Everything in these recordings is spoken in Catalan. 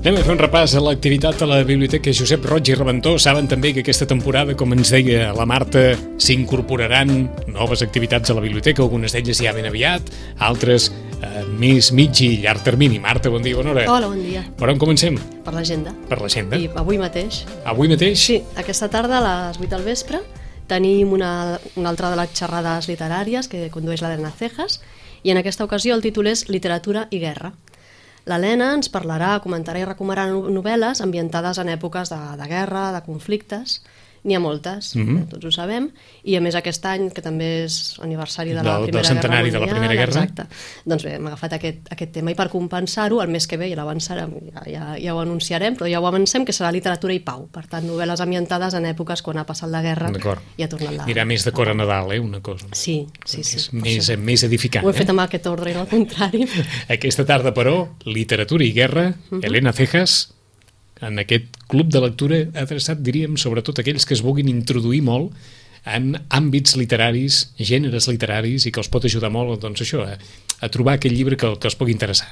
Anem a fer un repàs a l'activitat de la Biblioteca Josep Roig i Reventós. Saben també que aquesta temporada, com ens deia la Marta, s'incorporaran noves activitats a la biblioteca, algunes d'elles ja ben aviat, altres més mig i llarg termini. Marta, bon dia, bona hora. Hola, bon dia. Per on comencem? Per l'agenda. Per l'agenda. I avui mateix. Avui mateix? Sí, aquesta tarda a les 8 del vespre tenim una altra de les xerrades literàries que condueix l'Helena Cejas, i en aquesta ocasió el títol és Literatura i guerra. L'Helena ens parlarà, comentarà i recomanarà novel·les ambientades en èpoques de guerra, de conflictes. N'hi ha moltes, tots ho sabem, i a més aquest any, que també és aniversari de la Primera Guerra Mundial... Del centenari de la Primera Guerra. Exacte. Doncs bé, hem agafat aquest tema, i per compensar-ho, el mes que ve, i l'avançarem, ja ho anunciarem, però ja ho avancem, que serà literatura i pau. Per tant, novel·les ambientades en èpoques quan ha passat la guerra i ha tornat la... Anirà més d'acord a Nadal, una cosa. Sí. Més edificant. Ho he fet amb aquest ordre i no al contrari. Aquesta tarda, però, literatura i guerra, Helena Cejas, en aquest club de lectura adreçat, diríem, sobretot aquells que es vulguin introduir molt en àmbits literaris, gèneres literaris, i que els pot ajudar molt, doncs això, a trobar aquell llibre que els pugui interessar.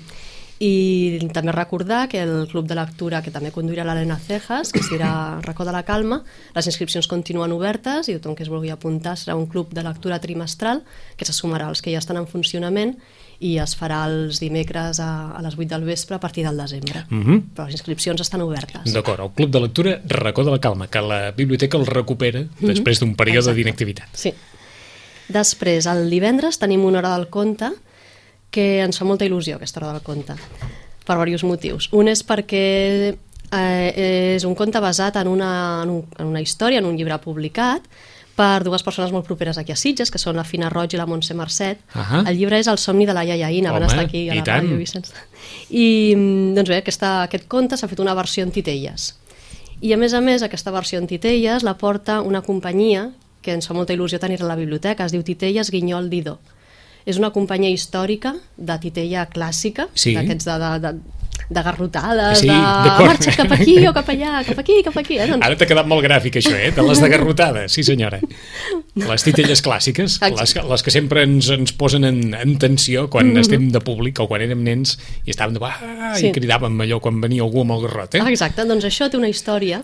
I també recordar que el club de lectura que també conduirà l'Helena Cejas, que serà Racó de la Calma, les inscripcions continuen obertes i tothom que es vulgui apuntar serà un club de lectura trimestral que se sumarà als que ja estan en funcionament i es farà els dimecres a les 8 del vespre a partir del desembre. Però les inscripcions estan obertes. D'acord, el Club de Lectura Racó de la Calma, que la biblioteca el recupera després d'un període d'inactivitat. Sí. Després, el divendres tenim una hora del conte, que ens fa molta il·lusió, aquesta hora del conte, per diversos motius. Un és perquè és un conte basat en una història, en un llibre publicat, per dues persones molt properes aquí a Sitges, que són la Fina Roig i la Montse Marcet. El llibre és El somni de la iaia Ina, van estar aquí a la ràdio, Vicenç. I doncs bé, aquest conte s'ha fet una versió en titelles. I a més, aquesta versió en titelles la porta una companyia que ens fa molta il·lusió tenir a la biblioteca, es diu Titelles Guinyol Didó. És una companyia històrica de titella clàssica, d'aquests de garrotades, de marxa cap aquí o cap allà, cap aquí, cap aquí. Ara t'ha quedat molt gràfic això, de les de garrotades, sí senyora. Les titelles clàssiques, les que sempre ens posen en tensió quan estem de públic o quan érem nens i estàvem i cridàvem allò quan venia algú amb el garrot. Exacte, doncs això té una història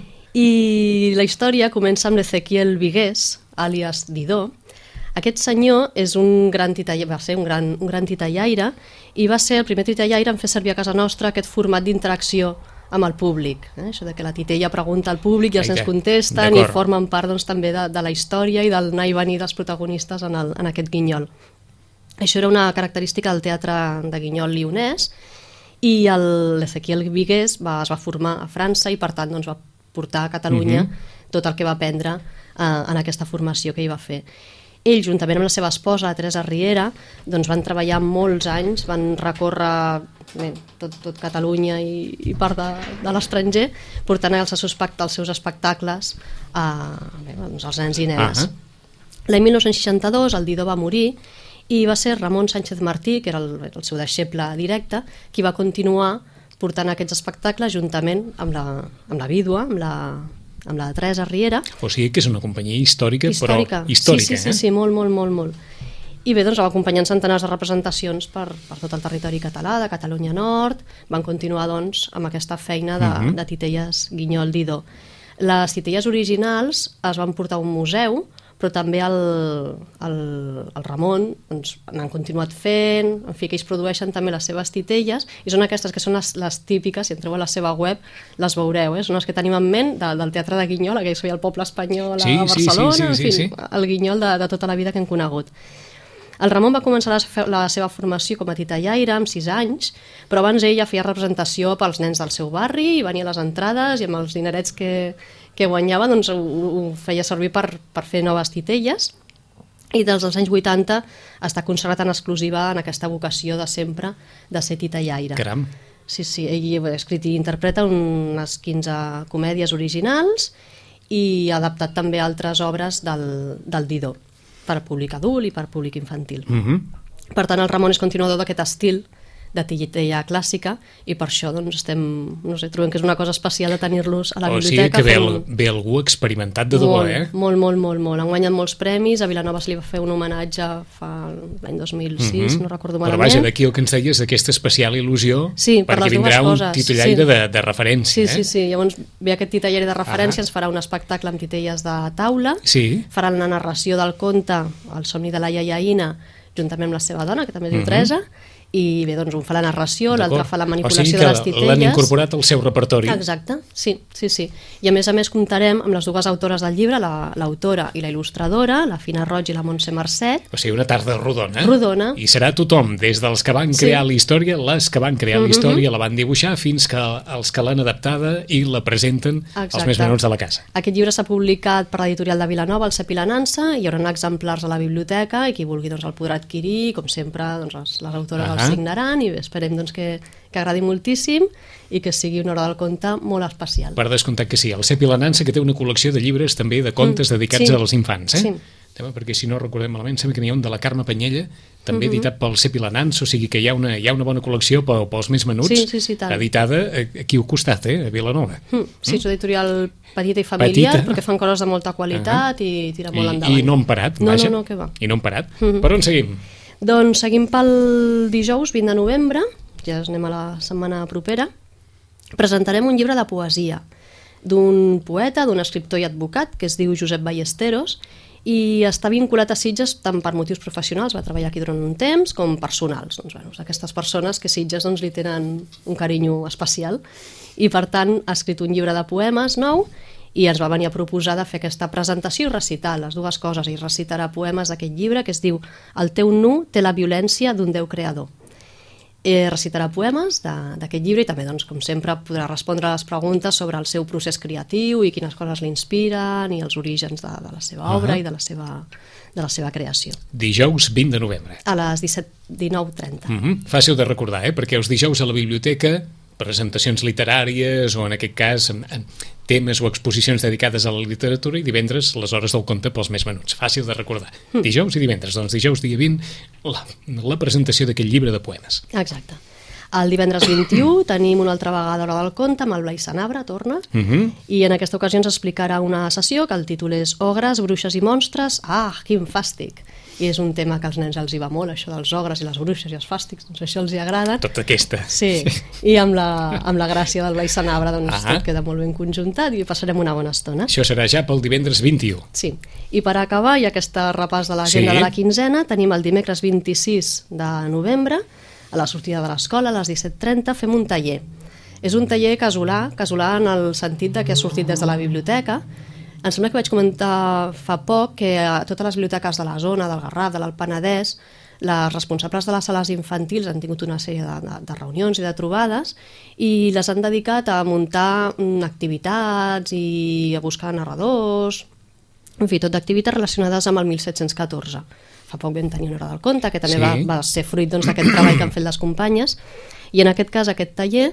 i la història comença amb l'Ezequiel Vigués, àlies Didó. Aquest senyor és va ser un gran titellaire i va ser el primer titellaire en fer servir a casa nostra aquest format d'interacció amb el públic. Això de que la titella pregunta al públic i els nens contesten i formen part també de la història i del anar i venir dels protagonistes en aquest guinyol. Això era una característica del teatre de guinyol lionès i l'Ezequiel Vigués es va formar a França i per tant va portar a Catalunya tot el que va aprendre en aquesta formació que hi va fer. Ell, juntament amb la seva esposa, la Teresa Riera, van treballar molts anys, van recórrer tot Catalunya i part de l'estranger, portant els seus espectacles als nens i nenes. L'any 1962 el Didó va morir i va ser Ramon Sánchez Martí, que era el seu deixeble directe, qui va continuar portant aquests espectacles juntament amb la vídua, amb la Teresa Riera. O sigui que és una companyia històrica, però històrica. Sí, molt. I bé, va acompanyant centenars de representacions per tot el territori català, de Catalunya Nord, van continuar amb aquesta feina de titelles Guinyol Didó. Les titelles originals es van portar a un museu, però també el Ramon n'han continuat fent, en fi, que ells produeixen també les seves titelles, i són aquestes que són les típiques, si entreu a la seva web les veureu, són les que tenim en ment del teatre de Guinyol, aquell que feia el poble espanyol a Barcelona, en fi, el Guinyol de tota la vida que hem conegut. El Ramon va començar la seva formació com a titellaire amb 6 anys, però abans ell ja feia representació pels nens del seu barri i venia a les entrades i amb els dinerets que guanyava ho feia servir per fer noves titelles, i des dels anys 80 està consagrat en exclusiva en aquesta vocació de sempre de ser titellaire. Caram! Sí, ell ha escrit i interpreta unes 15 comèdies originals i ha adaptat també altres obres del Didó per públic adult i per públic infantil. Per tant, el Ramon és continuador d'aquest estil de titella clàssica, i per això doncs, trobem que és una cosa especial de tenir-los a la biblioteca. O sigui que ve algú experimentat de debò, Molt. Han guanyat molts premis, a Vilanova se li va fer un homenatge fa l'any 2006, no recordo malament. Però vaja, d'aquí el que ens deies, aquesta especial il·lusió, per perquè vindrà un titellaire de referència. Sí. Llavors ve aquest titellaire de referència, ens farà un espectacle amb titelles de taula, faran la narració del conte El somni de la iaiaïna, juntament amb la seva dona, que també es diu Teresa, i bé, doncs un fa la narració, l'altre fa la manipulació de les titelles. O sigui que l'han incorporat al seu repertori. Exacte, sí. I a més comptarem amb les dues autores del llibre, l'autora i la il·lustradora, la Fina Roig i la Montse Marcet. O sigui, una tarda rodona. Rodona. I serà tothom, des dels que van crear la història, les que van crear la història, la van dibuixar, fins que els que l'han adaptada i la presenten als més menuts de la casa. Aquest llibre s'ha publicat per l'editorial de Vilanova, el Cep i la Nansa, hi haurà exemplars a la biblioteca i qui vulgui el podrà adquirir, com sempre, les autores signaran, i esperem que agradi moltíssim i que sigui una hora del conte molt especial. Per descomptat que sí. El Cep i la Nansa, que té una col·lecció de llibres també de contes dedicats als infants, Sí. Perquè si no recordem malament, sembla que n'hi ha un de la Carme Panyella, també editat pel Cep i la Nansa, o sigui que hi ha una bona col·lecció pels més menuts, editada aquí al costat, a Vilanova. Sí, és una editorial petita i familiar, perquè fan coses de molta qualitat i tira molt endavant. I no han parat, vaja. No, que va. I no han parat. Per on seguim? Doncs seguim pel dijous 20 de novembre, ja anem a la setmana propera, presentarem un llibre de poesia d'un poeta, d'un escriptor i advocat que es diu Josep Ballesteros i està vinculat a Sitges tant per motius professionals, va treballar aquí durant un temps, com personals. Aquestes persones que Sitges li tenen un carinyo especial i per tant ha escrit un llibre de poemes nou i ens va venir a proposar de fer aquesta presentació i recitar les dues coses, i recitarà poemes d'aquest llibre que es diu El teu nu té la violència d'un déu creador. Recitarà poemes d'aquest llibre i també, com sempre, podrà respondre a les preguntes sobre el seu procés creatiu i quines coses l'inspiren i els orígens de la seva obra i de la seva creació. Dijous 20 de novembre. A les 19:30. Fàcil de recordar, perquè els dijous a la biblioteca, presentacions literàries o en aquest cas temes o exposicions dedicades a la literatura, i divendres les hores del conte pels més menuts. Fàcil de recordar. Dijous i divendres. Doncs dijous dia 20 la presentació d'aquest llibre de poemes. Exacte. El divendres 21 tenim una altra vegada hora del conte amb el Blai Sanabra, torna, i en aquesta ocasió ens explicarà una sessió que el títol és Ogres, bruixes i monstres. Quin fàstic! I és un tema que als nens els hi va molt, això dels ogres i les bruixes i els fàstics, això els hi agrada. Tota aquesta. Sí, i amb la gràcia del Blai Sanabra tot queda molt ben conjuntat i passarem una bona estona. Això serà ja pel divendres 21. Sí, i per acabar, i aquesta repàs de l'agenda de la quinzena, tenim el dimecres 26 de novembre, a la sortida de l'escola, a les 17:30, fem un taller. És un taller casolà en el sentit que ha sortit des de la biblioteca. Em sembla que vaig comentar fa poc que a totes les biblioteques de la zona, del Garraf, de l'Alt Penedès, les responsables de les sales infantils han tingut una sèrie de reunions i de trobades i les han dedicat a muntar activitats i a buscar narradors, en fi, tot d'activitats relacionades amb el 1714. Fa poc vam tenir una hora del conte, que també va ser fruit d'aquest treball que han fet les companyes, i en aquest cas, aquest taller,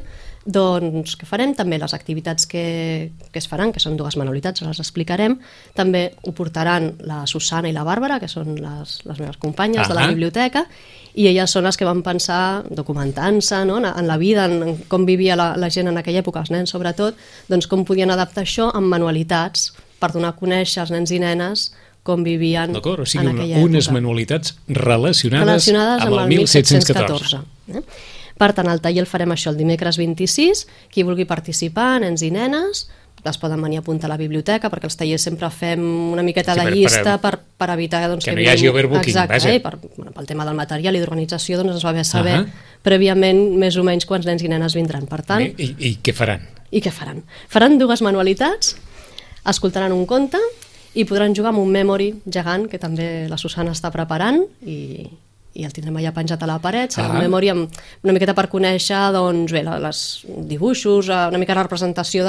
que farem també les activitats que es faran, que són dues manualitats, les explicarem. També ho portaran la Susana i la Bàrbara, que són les meves companyes de la biblioteca, i elles són les que van pensar, documentant-se en la vida, en com vivia la gent en aquella època, els nens sobretot, doncs com podien adaptar això amb manualitats per donar a conèixer als nens i nenes com vivien en aquella època. O sigui, unes manualitats relacionades amb el 1714. Per tant, al taller el farem això el dimecres 26. Qui vulgui participar, nens i nenes, es poden venir a apuntar a la biblioteca, perquè els tallers sempre fem una miqueta de llista per evitar que no hi hagi overbooking. Exacte, pel tema del material i d'organització ens va bé saber prèviament més o menys quants nens i nenes vindran. Per tant, I què faran? Faran dues manualitats, escoltaran un conte i podran jugar amb un memory gegant que també la Susana està preparant i el tindrem allà penjat a la paret. Serà un memory una miqueta per conèixer els dibuixos, una mica la representació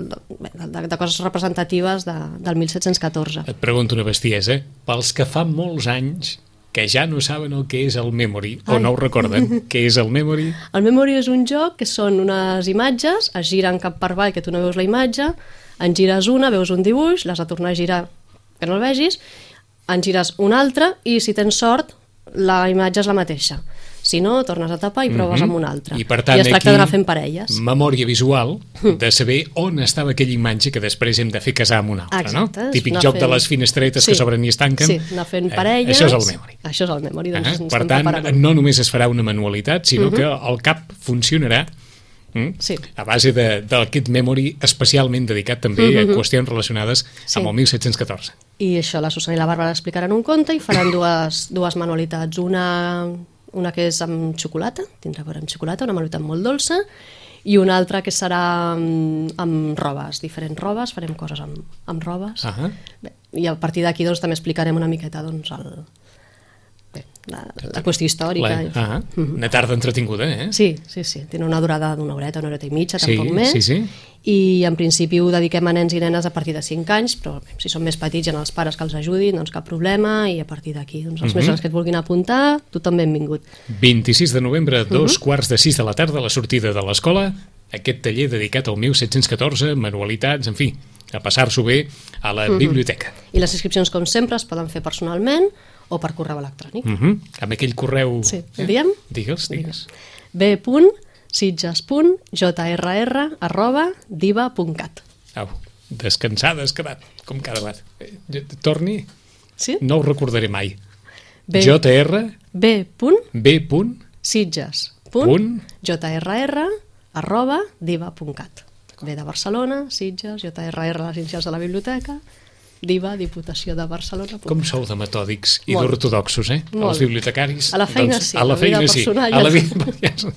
de coses representatives del 1714. Et pregunto una bestiesa, pels que fa molts anys que ja no saben el que és el memory, o no ho recorden, què és el memory? El memory és un joc que són unes imatges, es giren cap per avall que tu no veus la imatge, en gires una, veus un dibuix, l'has de tornar a girar que no el vegis, en gires una altra i si tens sort la imatge és la mateixa. Si no, tornes a tapar i proves amb un altre. I per tant, es tracta d'anar fent parelles. Memòria visual de saber on estava aquella imatge que després hem de fer casar amb una altra, no? Típic joc de les finestretes que s'obren i es tanquen. Sí, anar fent parelles. Això és el memory. Això és el memory. Per tant, no només es farà una manualitat, sinó que el cap funcionarà a base d'aquest memory especialment dedicat també a qüestions relacionades amb el 1714. I això la Susana i la Bàrbara explicaran un conte i faran dues manualitats. Una que és amb xocolata, tindrà a veure amb xocolata, una manualitat molt dolça, i una altra que serà amb robes, diferents robes, farem coses amb robes. Bé, i a partir d'aquí doncs, també explicarem una miqueta doncs, la qüestió històrica. Una tarda entretinguda, eh? Sí. Tenen una durada d'una horeta i mitja, tampoc més. Sí. I en principi ho dediquem a nens i nenes a partir de 5 anys, però si són més petits i els pares que els ajudin, doncs cap problema, i a partir d'aquí, doncs, els més grans que et vulguin apuntar, tothom benvingut. 26 de novembre, 2:45 de la tarda, a la sortida de l'escola, aquest taller dedicat al 1714, manualitats, en fi, a passar-s'ho bé a la biblioteca. I les inscripcions, com sempre, es poden fer personalment o per correu electrònic. Amb aquell correu... Sí, el diem? Digues. b.sitges.jr@diva.cat. Au, descansada has quedat, com cada vegada. Torni? Sí? No ho recordaré mai. b.sitges.jr@diva.cat. Ve de Barcelona, Sitges, JRR, les inicials de la biblioteca, Diva, Diputació de Barcelona. Com sou de metòdics i d'ortodoxos, Els bibliotecaris. A la feina sí, a la vida personal. A la vida.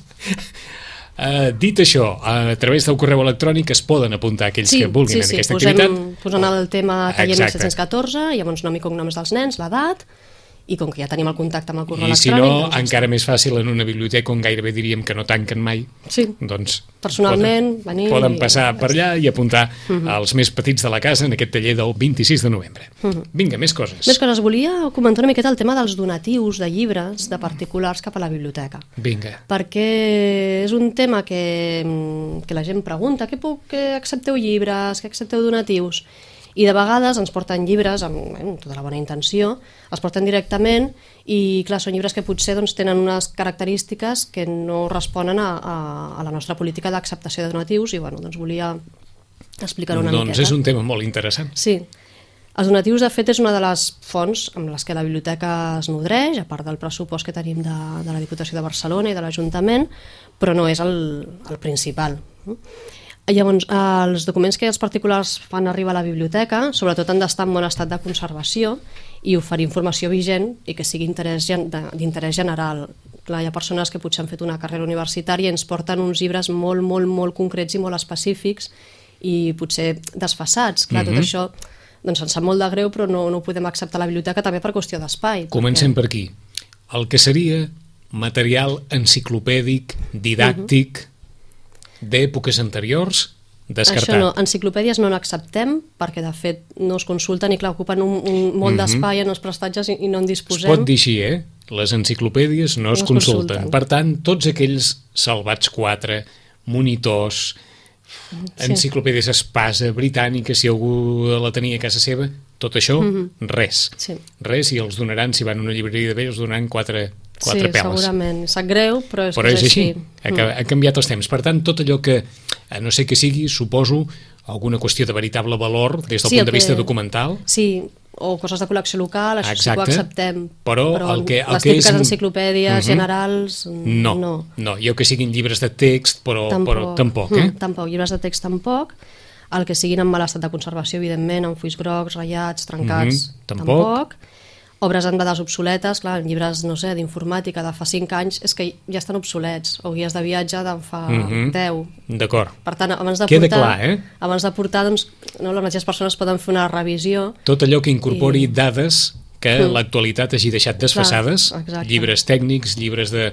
Dit això, a través del correu electrònic es poden apuntar aquells que vulguin en aquesta activitat. Posem el tema taller 1714, llavors nom i cognoms dels nens, l'edat, i com que ja tenim el contacte amb el correu electrònic... I si no, encara més fàcil en una biblioteca on gairebé diríem que no tanquen mai, doncs personalment poden passar per allà i apuntar els més petits de la casa en aquest taller del 26 de novembre. Vinga, més coses. Més coses. Volia comentar una miqueta el tema dels donatius de llibres de particulars cap a la biblioteca. Vinga. Perquè és un tema que la gent pregunta, que accepteu llibres, que accepteu donatius? I de vegades ens porten llibres amb tota la bona intenció, els porten directament i, clar, són llibres que potser doncs, tenen unes característiques que no responen a la nostra política d'acceptació de donatius i, bueno, doncs volia explicar-ho una miqueta. Doncs és un tema molt interessant. Sí. Els donatius, de fet, és una de les fonts amb les que la biblioteca es nodreix, a part del pressupost que tenim de la Diputació de Barcelona i de l'Ajuntament, però no és el principal. Llavors, els documents que els particulars fan arribar a la biblioteca, sobretot han d'estar en bon estat de conservació i oferir informació vigent i que sigui d'interès general. Clar, hi ha persones que potser han fet una carrera universitària i ens porten uns llibres molt, molt, molt concrets i molt específics i potser desfasats. Clar, tot això doncs ens sap molt de greu, però no ho podem acceptar a la biblioteca també per qüestió d'espai. Comencem per aquí. El que seria material enciclopèdic, didàctic, d'èpoques anteriors, descartat. Això no, enciclopèdies no n'acceptem perquè de fet no es consulten i clar, ocupen molt d'espai en els prestatges i no en disposem. Es pot dir així, les enciclopèdies no es consulten. Per tant, tots aquells salvats 4, monitors, enciclopèdies espasa, britànica, si algú la tenia a casa seva, tot això, res. Res, i els donaran, si van a una llibreria de bé, els donaran 4 peles. Segurament. Sap greu, però és així. Ha canviat els temps. Per tant, tot allò que, a no ser que sigui, suposo, alguna qüestió de veritable valor des del punt de vista documental. Sí, o coses de col·lecció local, això sí que ho acceptem. Però les típiques enciclopèdies generals, no. No, jo que siguin llibres de text, però tampoc. Tampoc, llibres de text tampoc. El que siguin en mal estat de conservació, evidentment, amb fulls grocs, ratllats, trencats, tampoc. Obres en dades obsoletes, clar, llibres, no sé, d'informàtica de fa 5 anys, és que ja estan obsolets, o guies de viatge de fa 10. D'acord. Per tant, abans de queda clar, abans de portar, doncs, les mateixes persones poden fer una revisió. Tot allò que incorpori dades que l'actualitat hagi deixat desfasades, llibres tècnics, llibres de...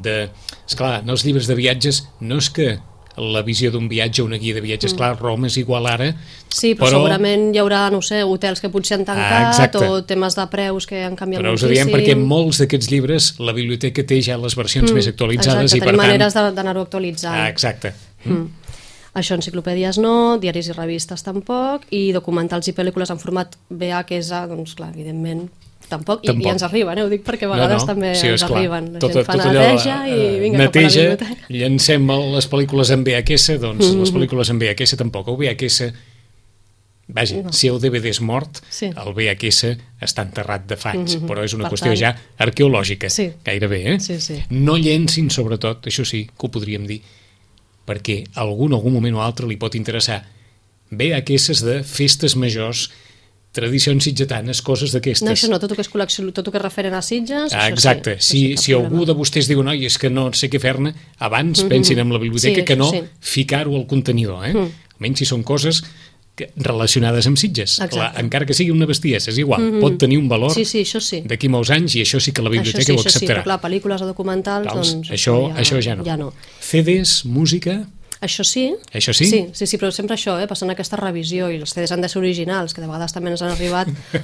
Esclar, no els llibres de viatges, no és que la visió d'un viatge, una guia de viatges, clar, Roma és igual ara... Sí, però segurament hi haurà, no sé, hotels que potser han tancat o temes de preus que han canviat moltíssim. Però us ho diem perquè molts d'aquests llibres la biblioteca té ja les versions més actualitzades i per tant... Tenim maneres d'anar-ho actualitzant. Exacte. Això, enciclopèdies no, diaris i revistes tampoc, i documentals i pel·lícules en format VHS, doncs clar, evidentment, Tampoc. I ens arriben, ho dic perquè a vegades també ens arriben. La gent fa neteja i vinga cap a la biblioteca. Llancem les pel·lícules en VHS, doncs les pel·lícules en VHS tampoc. El VHS, vaja, si el DVD és mort, el VHS està enterrat de fa anys, però és una qüestió ja arqueològica, gairebé. No llencin, sobretot, això sí, que ho podríem dir, perquè a algun moment o altre li pot interessar VHS de festes majors, tradicions sitgetanes, coses d'aquestes. No, això no, tot el que és col·lecció, tot el que es referen a Sitges... Exacte, si algú de vostès diu no, i és que no sé què fer-ne, abans pensin en la biblioteca que no ficar-ho al contenidor, almenys si són coses relacionades amb Sitges. Encara que sigui una bestiesa, és igual, pot tenir un valor d'aquí molts anys i això sí que la biblioteca ho acceptarà. Això sí, però clar, pel·lícules o documentals, doncs... Això ja no. CDs, música... Això sí. Això sí? Sí, però sempre això, passant aquesta revisió, i els CDs han de ser originals, que de vegades també ens han arribat...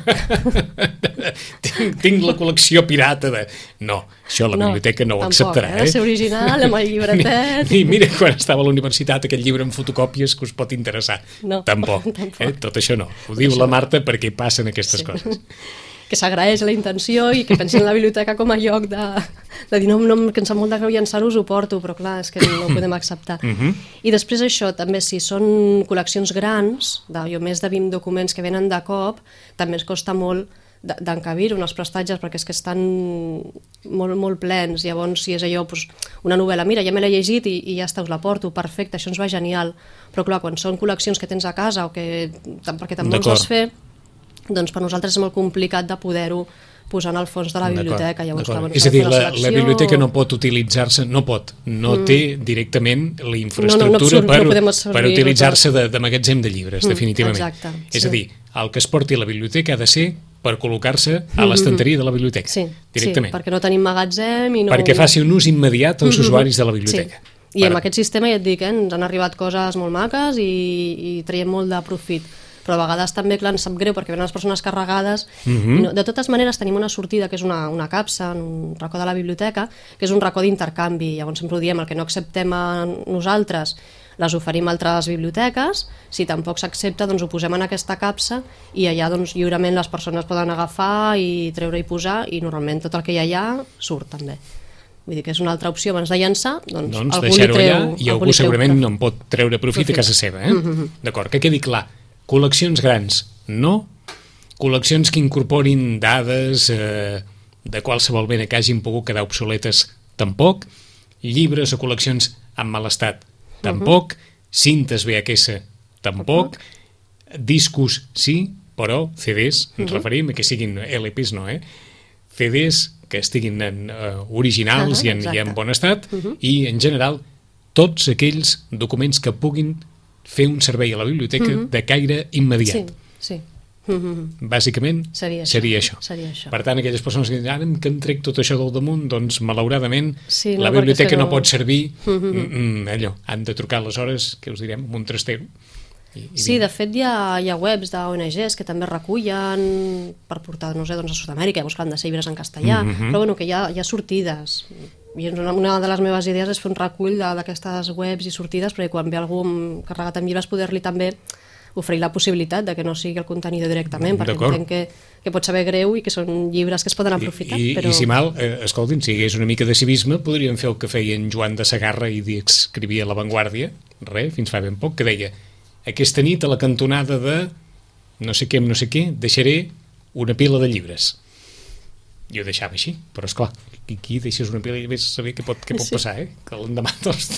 tinc la col·lecció pirata de... No, això la biblioteca no ho acceptarà. Ha de ser original, amb el llibretet... Mira, quan estava a la universitat, aquest llibre en fotocòpies que us pot interessar. No, tampoc. Tot això no. Ho diu la Marta perquè passen aquestes coses. Que s'agraeix la intenció i que pensin en la biblioteca com a lloc de dir no, que em sap molt de greu llançar-ho, us ho porto, però clar, és que no ho podem acceptar. I després això, també, si són col·leccions grans, més de 20 documents que venen de cop, també ens costa molt d'encabir-ho en els prestatges perquè és que estan molt plens. Llavors, si és allò, una novel·la, mira, ja me l'he llegit i ja està, us la porto, perfecte, això ens va genial. Però clar, quan són col·leccions que tens a casa o perquè també els vas fer, doncs per nosaltres és molt complicat de poder-ho posar en el fons de la biblioteca. És a dir, la biblioteca no pot utilitzar-se, no té directament la infraestructura per utilitzar-se de magatzem de llibres, definitivament. És a dir, el que es porti a la biblioteca ha de ser per col·locar-se a l'estanteria de la biblioteca, directament. Sí, perquè no tenim magatzem i no... Perquè faci un ús immediat als usuaris de la biblioteca. I amb aquest sistema, ja et dic, ens han arribat coses molt maques i traiem molt de profit. Però a vegades també, clar, ens sap greu perquè venen les persones carregades. De totes maneres, tenim una sortida que és una capsa, un racó de la biblioteca, que és un racó d'intercanvi. Llavors sempre ho diem, el que no acceptem a nosaltres les oferim a altres biblioteques, si tampoc s'accepta doncs ho posem en aquesta capsa i allà doncs lliurement les persones poden agafar i treure i posar i normalment tot el que hi ha allà surt també. Vull dir que és una altra opció abans de llançar, doncs algú li treu... Allà, i algú segurament no en pot treure profit a casa seva. D'acord, que quedi clar. Col·leccions grans, no. Col·leccions que incorporin dades de qualsevol mena que hagin pogut quedar obsoletes, tampoc. Llibres o col·leccions en mal estat, tampoc. Cintes VHS, tampoc. Discos, sí, però CDs, ens referim a que siguin LPs, no, CDs que estiguin originals i en bon estat i, en general, tots aquells documents que puguin fer un servei a la biblioteca de caire immediat. Sí. Bàsicament seria això. Per tant, aquelles persones que diuen ara que em trec tot això del damunt, doncs malauradament la biblioteca no pot servir, allò, han de trucar aleshores, què us direm, amb un trastero. Sí, de fet hi ha webs d'ONGs que també recullen per portar, no sé, doncs a Sud-amèrica, llavors han de ser llibres en castellà, però bueno, que hi ha sortides. I una de les meves idees és fer un recull d'aquestes webs i sortides perquè quan ve algú carregat amb llibres poder-li també oferir la possibilitat de que no sigui el contenidor directament, perquè entenc que pot saber greu i que són llibres que es poden aprofitar. I si mal, escoltin, si hi hagués una mica de civisme, podríem fer el que feia en Joan de Segarra i escrivia a La Vanguardia, fins fa ben poc, que deia aquesta nit a la cantonada de no sé què amb no sé què, deixaré una pila de llibres. Jo ho deixava així, però esclar, aquí deixes una pila i vés a saber què pot passar, que l'endemà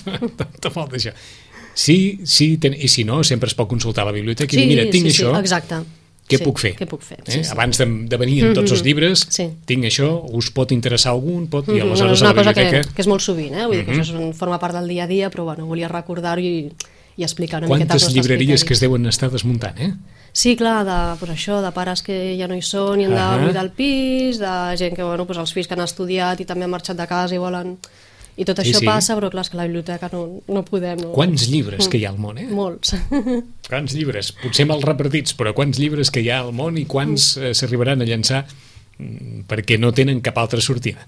te pot deixar. Sí, i si no, sempre es pot consultar a la biblioteca i dir, mira, tinc això, què puc fer? Abans de venir amb tots els llibres, tinc això, us pot interessar algun, i aleshores a la biblioteca... És una cosa que és molt sovint, vull dir que això forma part del dia a dia, però bueno, volia recordar-ho i explicar una miqueta. Quantes llibreries que es deuen estar desmuntant, Sí, clar, de pares que ja no hi són i han de buidar el pis, de gent que, els fills que han estudiat i també han marxat de casa i volen... I tot això passa, però clar, és que la biblioteca no podem... Quants llibres que hi ha al món, Molts. Quants llibres? Potser mal repartits, però quants llibres que hi ha al món i quants s'arribaran a llançar perquè no tenen cap altra sortida.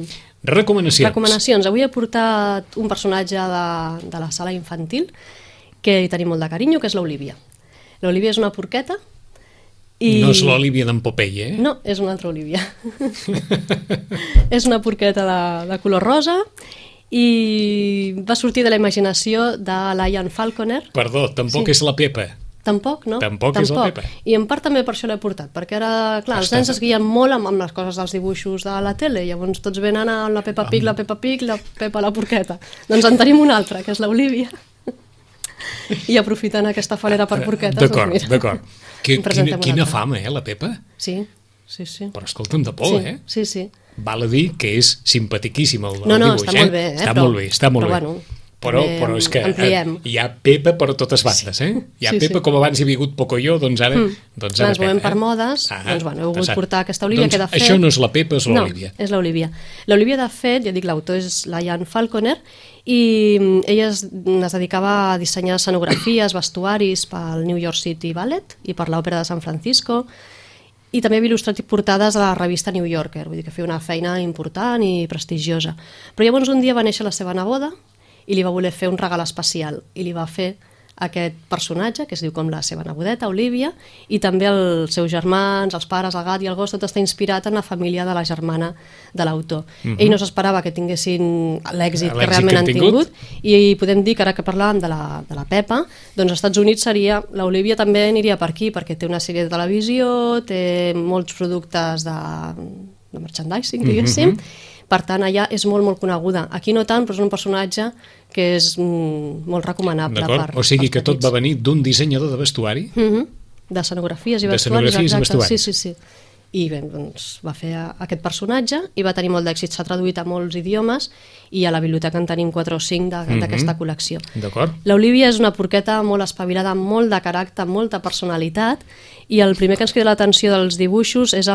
Recomanacions. Avui he portat un personatge de la sala infantil que hi tenim molt de carinyo, que és l'Olivia. L'Olivia és una porqueta No és l'Olívia d'en Popeye, eh? No, és una altra Olívia. És una porqueta de color rosa i va sortir de la imaginació de l'Ian Falconer. Perdó, tampoc és la Pepa. Tampoc, no? Tampoc és la Pepa. I en part també per això l'he portat, perquè ara, clar, els nens es guien molt amb les coses dels dibuixos de la tele, llavors tots venen a la Peppa Pig, la Pepa la porqueta. Doncs en tenim una altra, que és l'Olívia. I aprofitant aquesta falera per porquetes... D'acord. Quina fama, la Pepa? Sí. Però escolta'm, de por, Sí. Val a dir que és simpatiquíssim el no, dibuix, està molt bé, Està molt bé. Bueno, però és que hi ha Pepa per totes bandes, Hi ha Pepa, com abans hi havia hagut Pocoyo, doncs ara... Ens movem per modes, doncs he volgut portar aquesta Olívia, que de fet... Això no és la Pepa, és l'Olívia. No, és l'Olívia. L'Olívia, de fet, ja dic, l'autor és l'Ian Falconer, i ella es dedicava a dissenyar escenografies, vestuaris pel New York City Ballet i per l'Òpera de San Francisco, i també havia il·lustrat portades a la revista New Yorker, vull dir que feia una feina important i prestigiosa. Però llavors un dia va néixer la seva neboda i li va voler fer un regal especial i li va fer aquest personatge que es diu com la seva nebodeta, Olívia, i també els seus germans, els pares, el gat i el gos, tot està inspirat en la família de la germana de l'autor. Ell no s'esperava que tinguessin l'èxit que realment han tingut, i podem dir que ara que parlàvem de la Pepa, doncs als Estats Units seria, l'Olívia també aniria per aquí, perquè té una sèrie de televisió, té molts productes de merchandising, diguéssim, per tant, allà és molt, molt coneguda. Aquí no tant, però és un personatge que és molt recomanable. D'acord, o sigui que tot va venir d'un dissenyador de vestuari? De escenografies i vestuaris, exacte. Sí. I bé, doncs va fer aquest personatge i va tenir molt d'èxit. S'ha traduït a molts idiomes i a la biblioteca en tenim 4 o 5 d'aquesta col·lecció. D'acord. L'Olívia és una porqueta molt espavilada, amb molt de caràcter, molta personalitat, i el primer que ens crida l'atenció dels dibuixos és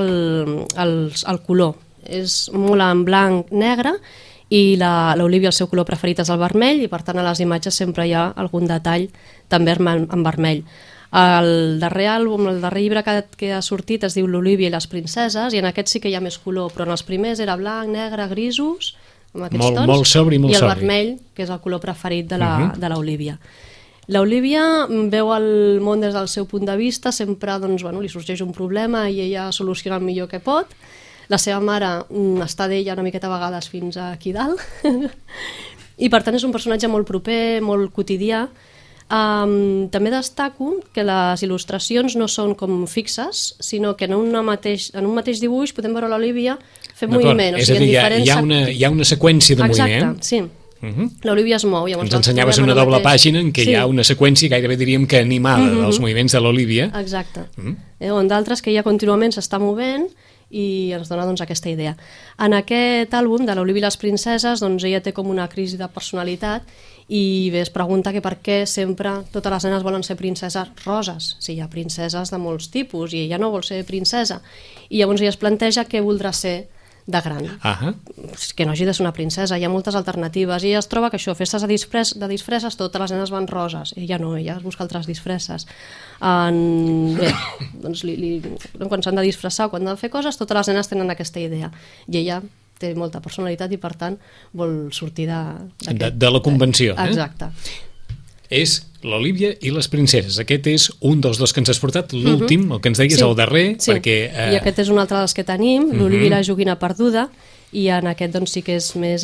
el color. És molt en blanc, negre, i l'Olívia, el seu color preferit és el vermell, i per tant a les imatges sempre hi ha algun detall també en vermell. El darrer àlbum, el darrer llibre que ha sortit es diu L'Olívia i les princeses, i en aquest sí que hi ha més color, però en els primers era blanc, negre, grisos, amb aquests tons, molt sobri, i el vermell, que és el color preferit de l'Olívia. L'Olívia veu el món des del seu punt de vista, sempre li sorgeix un problema i ella soluciona el millor que pot. La seva mare està d'ella una miqueta a vegades fins aquí dalt i per tant és un personatge molt proper, molt quotidià. També destaco que les il·lustracions no són com fixes, sinó que en un mateix dibuix podem veure l'Olívia fer moviment. És a dir, hi ha una seqüència de moviment. Exacte, sí. L'Olívia es mou. Ens ensenyaves una doble pàgina en què hi ha una seqüència gairebé diríem que animada dels moviments de l'Olívia. Exacte. On d'altres que ella contínuament s'està movent i ens dona aquesta idea. En aquest àlbum de l'Olívia i les princeses, ella té com una crisi de personalitat i bé, es pregunta que per què sempre totes les nenes volen ser princeses roses, si hi ha princeses de molts tipus i ella no vol ser princesa, i llavors ella es planteja què voldrà ser de gran. Que no hagi de ser una princesa, hi ha moltes alternatives, i ella es troba que això, festes de disfresses, totes les nenes van roses, ella no, ella es busca altres disfresses. Bé, doncs quan s'han de disfressar o quan han de fer coses, totes les nenes tenen aquesta idea, i ella té molta personalitat i per tant vol sortir de la convenció. Exacte. És l'Olívia i les princeses. Aquest és un dels dos que ens has portat, l'últim, el que ens deies el darrer, perquè... I aquest és un altre dels que tenim, l'Olívia i la joguina perduda, i en aquest doncs sí que és més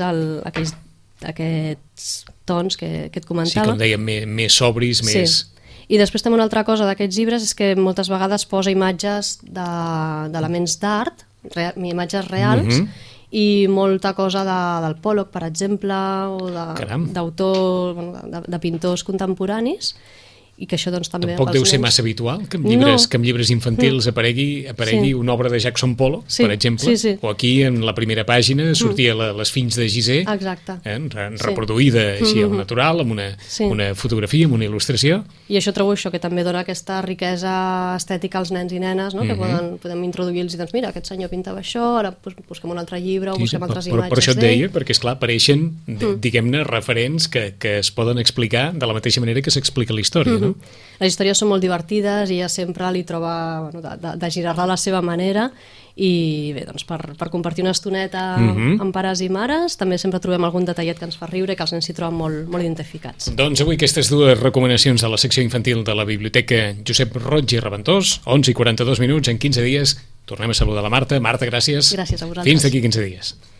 aquests tons que et comentava. Sí, com dèiem, més sobris, més... I després també una altra cosa d'aquests llibres és que moltes vegades posa imatges d'elements d'art, imatges reals, i molta cosa del Pollock, per exemple, o d'autors, de pintors contemporanis, i que això doncs també... Tampoc deu ser massa habitual que en llibres infantils aparegui una obra de Jackson Pollock, per exemple, o aquí en la primera pàgina sortia les fills de Gisè, reproduïda així al natural, amb una fotografia, amb una il·lustració. I això trobo que també dona aquesta riquesa estètica als nens i nenes, que podem introduir-los i doncs mira, aquest senyor pintava això, ara busquem un altre llibre o busquem altres imatges d'ell. Per això et deia, perquè esclar, apareixen, diguem-ne, referents que es poden explicar de la mateixa manera que s'explica la història. Les històries són molt divertides i ella sempre li troba de girar-la a la seva manera i bé, doncs per compartir una estoneta amb pares i mares, també sempre trobem algun detallet que ens fa riure i que els nens s'hi troben molt identificats. Doncs avui aquestes dues recomanacions de la secció infantil de la Biblioteca Josep Roig i Reventós, 11:42, en 15 dies tornem a saludar la Marta. Marta, gràcies. Gràcies a vosaltres. Fins d'aquí 15 dies.